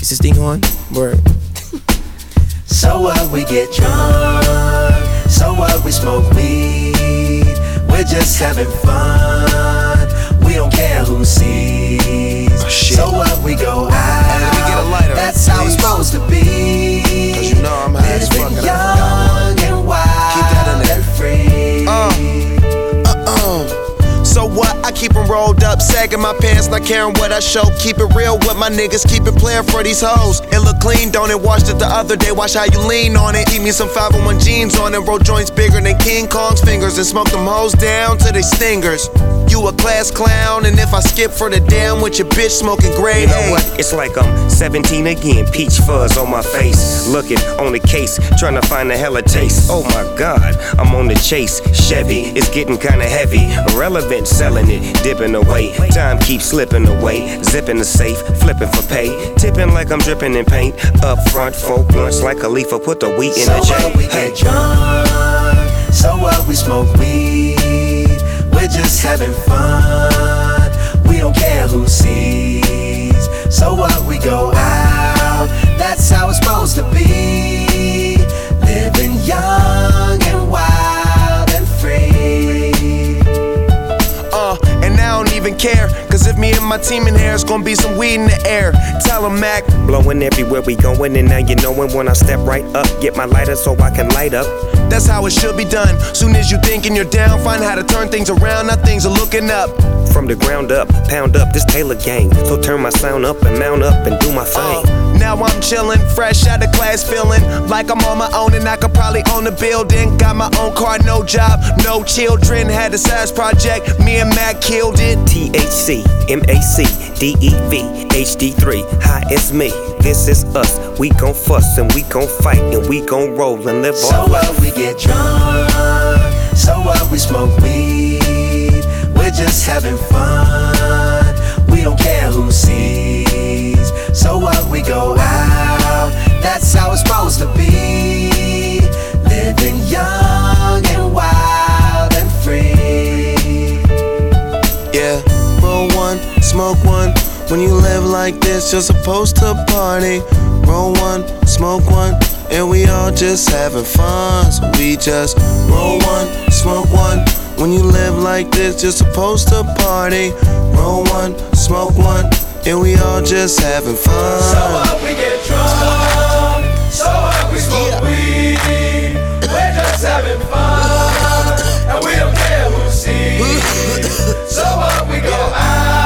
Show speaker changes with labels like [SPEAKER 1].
[SPEAKER 1] Is this thing on? Word.
[SPEAKER 2] So what, we get drunk. So what, we smoke weed. We're just having fun. We don't care who sees. So what, we go out.
[SPEAKER 3] Let me get a lighter,
[SPEAKER 2] that's how it's supposed to be.
[SPEAKER 3] Cause you know I'm high as fuck and I
[SPEAKER 2] young and wild.
[SPEAKER 3] Keep that in there.
[SPEAKER 2] And free.
[SPEAKER 3] So what? I keep 'em rolled up, sagging my pants, not caring what I show. Keep it real with my niggas, keep it playing for these hoes. It look clean, don't it? Washed it the other day, watch how you lean on it. Keep me some 501 jeans on and roll joints bigger than King Kong's fingers. And smoke them hoes down to they stingers. You a class clown, and if I skip for the damn with your bitch smoking grade
[SPEAKER 4] You know what? It's like I'm 17 again, peach fuzz on my face. Looking on the case, trying to find a hella taste. Oh my God, I'm on the chase. Chevy, it's getting kinda heavy. Irrelevant, selling it, dipping away. Time keeps slipping away. Zipping the safe, flipping for pay. Tipping like I'm dripping in paint. Up front, 4 blunts like Khalifa, put the wheat in the
[SPEAKER 2] So
[SPEAKER 4] J.
[SPEAKER 2] what, we get drunk. So what, we smoke weed. We're just having fun. We don't care who sees. So what, we go out. That's how it's supposed to be. Living young and wild and free.
[SPEAKER 3] And I don't even care, cause if me and my team in here, it's gonna be some weed in the air. Tell 'em, Mac.
[SPEAKER 4] Blowing everywhere we going, and now you knowin' when I step right up. Get my lighter so I can light up.
[SPEAKER 3] That's how it should be done. Soon as you thinking you're down, find how to turn things around. Now things are looking up.
[SPEAKER 4] From the ground up, pound up this Taylor gang. So turn my sound up and mount up and do my thing.
[SPEAKER 3] Now I'm chillin', fresh out of class, feeling like I'm on my own and I could probably own a building. Got my own car, no job, no children. Had a size project, me and Mac killed it.
[SPEAKER 4] THC, MAC, DEV, HD3, hi, it's me. This is us. We gon' fuss and we gon' fight and we gon' roll and live
[SPEAKER 2] So
[SPEAKER 4] our
[SPEAKER 2] what,
[SPEAKER 4] life.
[SPEAKER 2] we get drunk. So what, we smoke weed. We're just having fun. We don't care who sees. So what, we go out. That's how it's supposed to be. Living young and wild and free.
[SPEAKER 3] Yeah, roll one, smoke one. When you live like this, you're supposed to party. Roll one, smoke one, and we all just having fun. So we just roll one, smoke one. When you live like this, you're supposed to party. Roll one, smoke one, and we all just having fun.
[SPEAKER 2] So what, we get drunk. So what, we smoke weed. We're just having fun. And we don't care who sees. So what, we go out.